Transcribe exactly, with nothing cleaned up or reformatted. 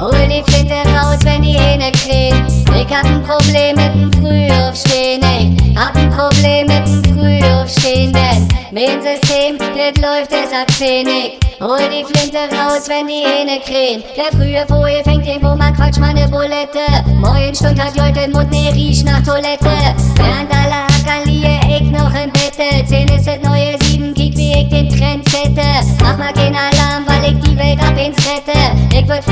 hol die Flinte raus, wenn die Hähne krähen. Ich hab ein Problem mit dem Frühaufstehen, ich hab ein Problem mit dem Frühaufstehen, denn mein System, das läuft deshalb zähnig. Hol die Flinte raus, wenn die Hähne krähen. Der frühe Vogel fängt irgendwo, man quatscht mal ne Bulette. Morgen Stund hat Leute den Mund, ne riecht nach Toilette. Während alle Hacker liegen